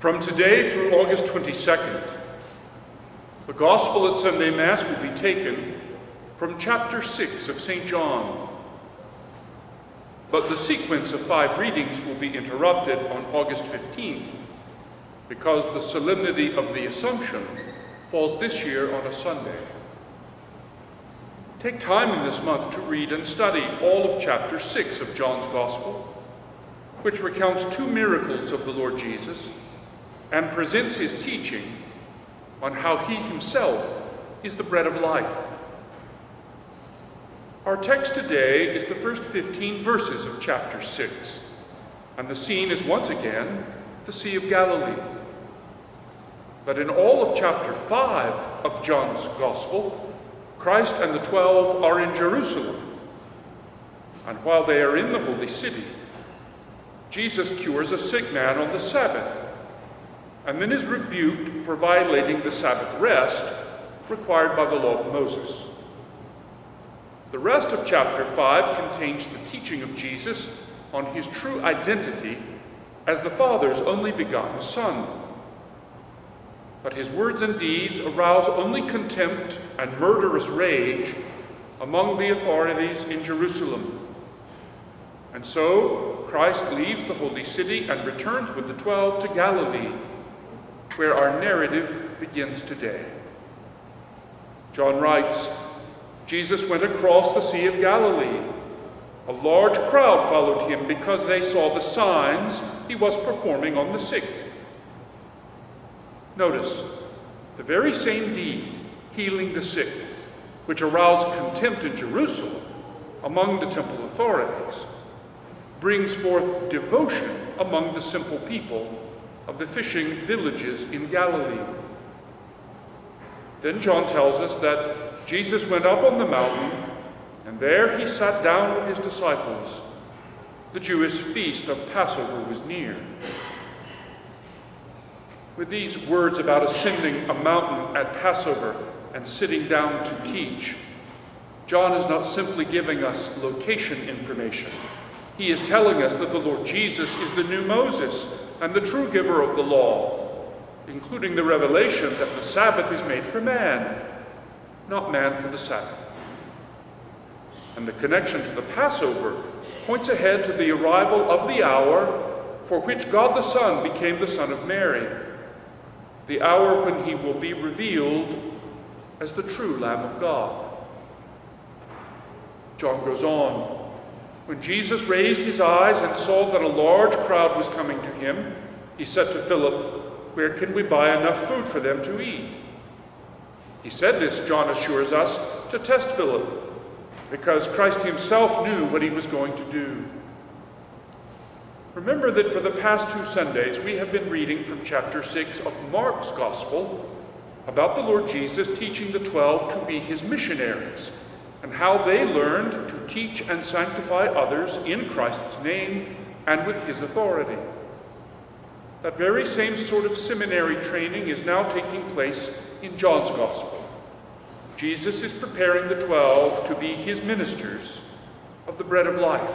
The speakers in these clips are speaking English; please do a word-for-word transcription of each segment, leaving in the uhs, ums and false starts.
From today through August twenty-second, the Gospel at Sunday Mass will be taken from chapter six of Saint John. But the sequence of five readings will be interrupted on August fifteenth because the solemnity of the Assumption falls this year on a Sunday. Take time in this month to read and study all of chapter six of John's Gospel, which recounts two miracles of the Lord Jesus and presents his teaching on how he himself is the bread of life. Our text today is the first fifteen verses of chapter six, and the scene is once again the Sea of Galilee. But in all of chapter five of John's Gospel, Christ and the twelve are in Jerusalem, and while they are in the holy city, Jesus cures a sick man on the Sabbath, and then is rebuked for violating the Sabbath rest required by the law of Moses. The rest of chapter five contains the teaching of Jesus on his true identity as the Father's only begotten Son. But his words and deeds arouse only contempt and murderous rage among the authorities in Jerusalem. And so Christ leaves the holy city and returns with the twelve to Galilee, where our narrative begins today. John writes, Jesus went across the Sea of Galilee. A large crowd followed him because they saw the signs he was performing on the sick. Notice, the very same deed, healing the sick, which aroused contempt in Jerusalem among the temple authorities, brings forth devotion among the simple people of the fishing villages in Galilee. Then John tells us that Jesus went up on the mountain, and there he sat down with his disciples. The Jewish feast of Passover was near. With these words about ascending a mountain at Passover and sitting down to teach, John is not simply giving us location information. He is telling us that the Lord Jesus is the new Moses and the true giver of the law, including the revelation that the Sabbath is made for man, not man for the Sabbath. And the connection to the Passover points ahead to the arrival of the hour for which God the Son became the Son of Mary, the hour when he will be revealed as the true Lamb of God. John goes on. When Jesus raised his eyes and saw that a large crowd was coming to him, he said to Philip, "Where can we buy enough food for them to eat?" He said this, John assures us, to test Philip, because Christ himself knew what he was going to do. Remember that for the past two Sundays we have been reading from chapter six of Mark's Gospel about the Lord Jesus teaching the twelve to be his missionaries, and how they learned to teach and sanctify others in Christ's name and with his authority. That very same sort of seminary training is now taking place in John's Gospel. Jesus is preparing the twelve to be his ministers of the bread of life.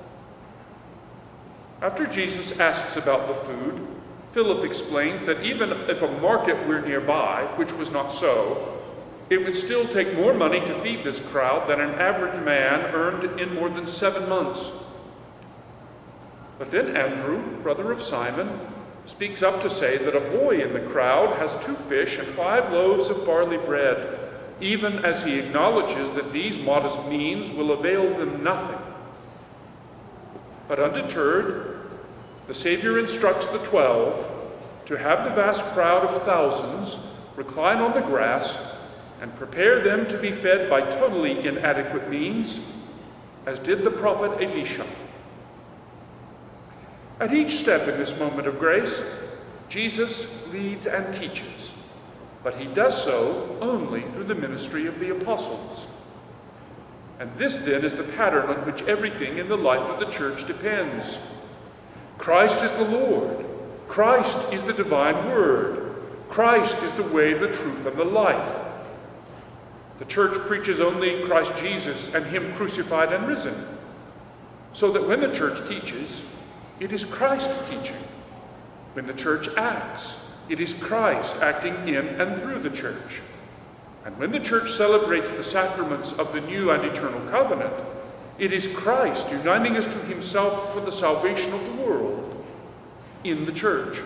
After Jesus asks about the food, Philip explains that even if a market were nearby, which was not so, it would still take more money to feed this crowd than an average man earned in more than seven months. But then Andrew, brother of Simon, speaks up to say that a boy in the crowd has two fish and five loaves of barley bread, even as he acknowledges that these modest means will avail them nothing. But undeterred, the Savior instructs the twelve to have the vast crowd of thousands recline on the grass and prepare them to be fed by totally inadequate means, as did the prophet Elisha. At each step in this moment of grace, Jesus leads and teaches, but he does so only through the ministry of the apostles. And this then is the pattern on which everything in the life of the church depends. Christ is the Lord. Christ is the divine word. Christ is the way, the truth, and the life. The church preaches only Christ Jesus and him crucified and risen, so that when the church teaches, it is Christ teaching. When the church acts, it is Christ acting in and through the church. And when the church celebrates the sacraments of the new and eternal covenant, it is Christ uniting us to himself for the salvation of the world in the church.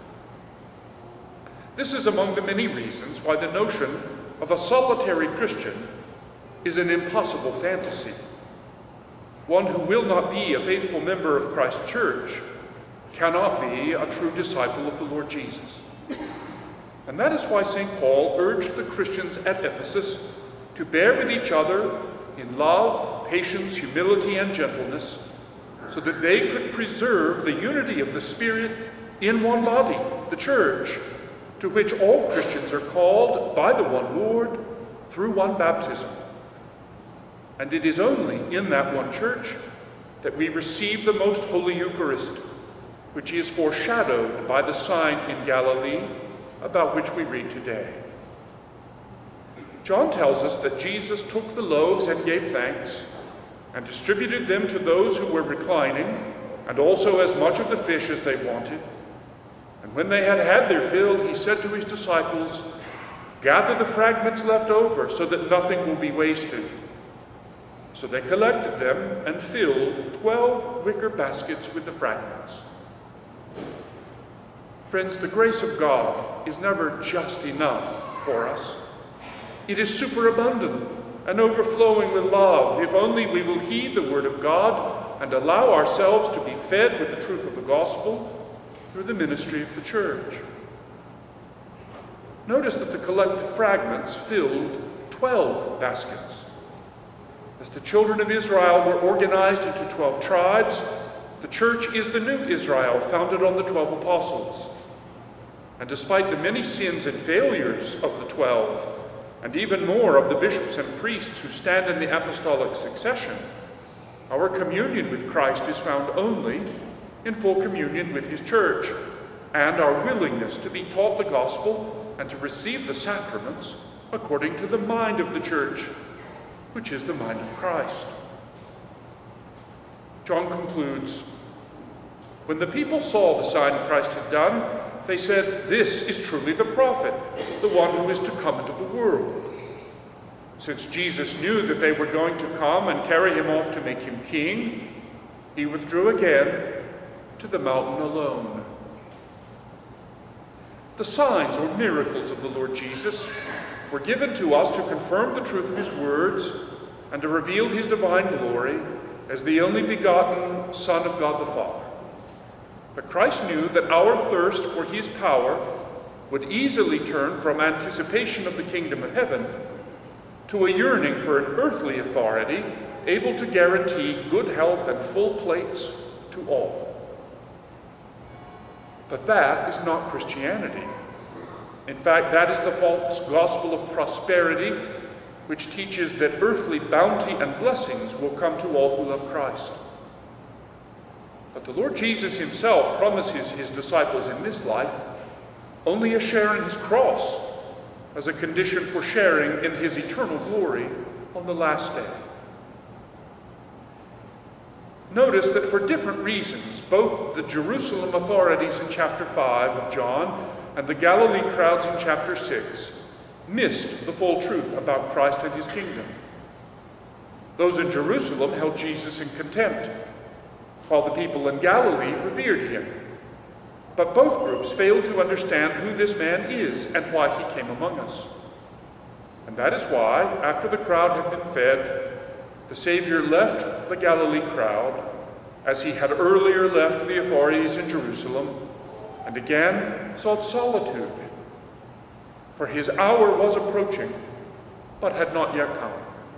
This is among the many reasons why the notion of a solitary Christian is an impossible fantasy. One who will not be a faithful member of Christ's church cannot be a true disciple of the Lord Jesus. And that is why Saint Paul urged the Christians at Ephesus to bear with each other in love, patience, humility, and gentleness, so that they could preserve the unity of the Spirit in one body, the church, to which all Christians are called by the one Lord through one baptism. And it is only in that one church that we receive the most holy Eucharist, which is foreshadowed by the sign in Galilee about which we read today. John tells us that Jesus took the loaves and gave thanks and distributed them to those who were reclining, and also as much of the fish as they wanted. And when they had had their fill, he said to his disciples, "Gather the fragments left over so that nothing will be wasted." So they collected them and filled twelve wicker baskets with the fragments. Friends, the grace of God is never just enough for us. It is superabundant and overflowing with love, if only we will heed the word of God and allow ourselves to be fed with the truth of the gospel through the ministry of the church. Notice that the collected fragments filled twelve baskets. As the children of Israel were organized into twelve tribes, the church is the new Israel founded on the twelve apostles. And despite the many sins and failures of the twelve, and even more of the bishops and priests who stand in the apostolic succession, our communion with Christ is found only in full communion with his church, and our willingness to be taught the gospel and to receive the sacraments according to the mind of the church, which is the mind of Christ. John concludes, "When the people saw the sign Christ had done, they said, 'This is truly the prophet, the one who is to come into the world.' Since Jesus knew that they were going to come and carry him off to make him king, he withdrew again to the mountain alone." The signs or miracles of the Lord Jesus were given to us to confirm the truth of his words and to reveal his divine glory as the only begotten Son of God the Father. But Christ knew that our thirst for his power would easily turn from anticipation of the kingdom of heaven to a yearning for an earthly authority able to guarantee good health and full plates to all. But that is not Christianity. In fact, that is the false gospel of prosperity, which teaches that earthly bounty and blessings will come to all who love Christ. But the Lord Jesus himself promises his disciples in this life only a share in his cross as a condition for sharing in his eternal glory on the last day. Notice that for different reasons, both the Jerusalem authorities in chapter five of John and the Galilee crowds in chapter six missed the full truth about Christ and his kingdom. Those in Jerusalem held Jesus in contempt, while the people in Galilee revered him. But both groups failed to understand who this man is and why he came among us. And that is why, after the crowd had been fed, the Savior left the Galilee crowd, as he had earlier left the authorities in Jerusalem, and again sought solitude. For his hour was approaching, but had not yet come.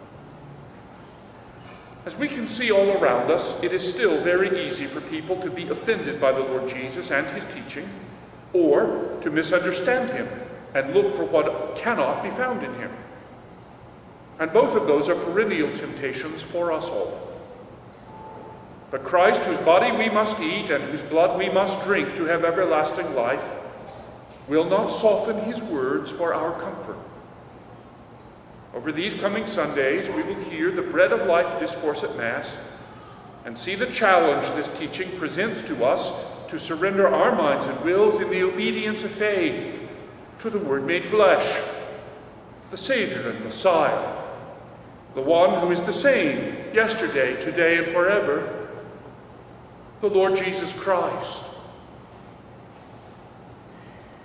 As we can see all around us, it is still very easy for people to be offended by the Lord Jesus and his teaching, or to misunderstand him and look for what cannot be found in him. And both of those are perennial temptations for us all. But Christ, whose body we must eat and whose blood we must drink to have everlasting life, will not soften his words for our comfort. Over these coming Sundays, we will hear the Bread of Life discourse at Mass and see the challenge this teaching presents to us to surrender our minds and wills in the obedience of faith to the Word made flesh, the Savior and Messiah, the one who is the same yesterday, today, and forever, the Lord Jesus Christ.